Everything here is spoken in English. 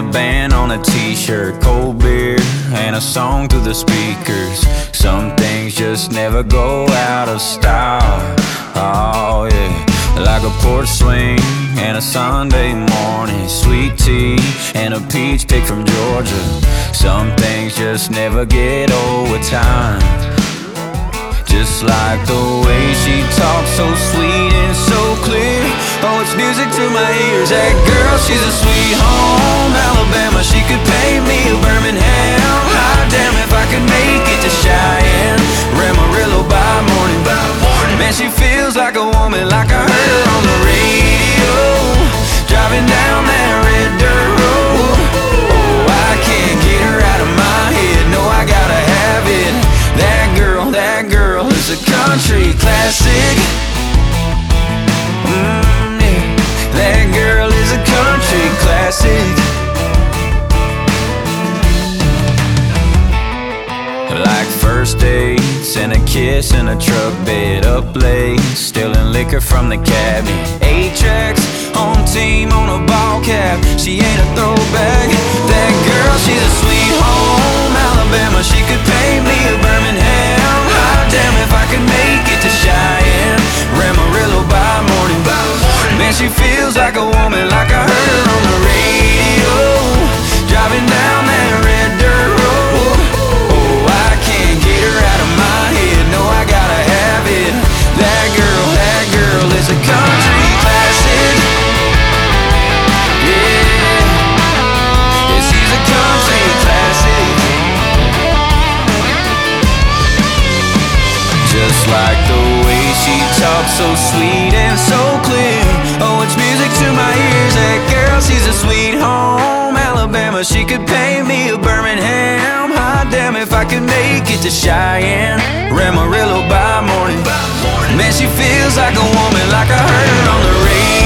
the band on a t-shirt, cold beer and a song through the speakers. Some things just never go out of style. Oh yeah, like a porch swing and a Sunday morning, sweet tea and a peach pick from Georgia. Some things just never get old with time. Just like the way she talks, so sweet and so clear. Oh, it's music to my ears. That girl, she's a sweet home Alabama. She could pay me a Birmingham. Hot damn if I could make it to Cheyenne, Ramarillo by morning. Man, she feels like a woman, like I heard her on the radio, driving down that red dirt road. Oh, I can't get her out of my head. No, I gotta have it. That girl is a country classic. Yeah. That girl is a country classic. Like first dates and a kiss in a truck bed, up late, stealing liquor from the cabbie. 8 tracks on team on a ball cap. She ain't a throwback. That girl, she's a sweet home Alabama. She could pay me a Birmingham. Hot damn if I could make it to Cheyenne, Ramarillo by morning. Man, she feels like a woman, like I heard her on the radio, driving down that red dirt road. Oh, I can't get her out of my head. No, I gotta have it. That girl is a country classic. Yeah, she's a country classic. Just like the way she talks, so sweet and so clear. Oh, it's music to my ears. That girl, she's a sweet home Alabama. She could pay me a Birmingham. Hot damn if I could make it to Cheyenne, Ramarillo by morning. Man, she feels like a woman, like I heard her on the radio.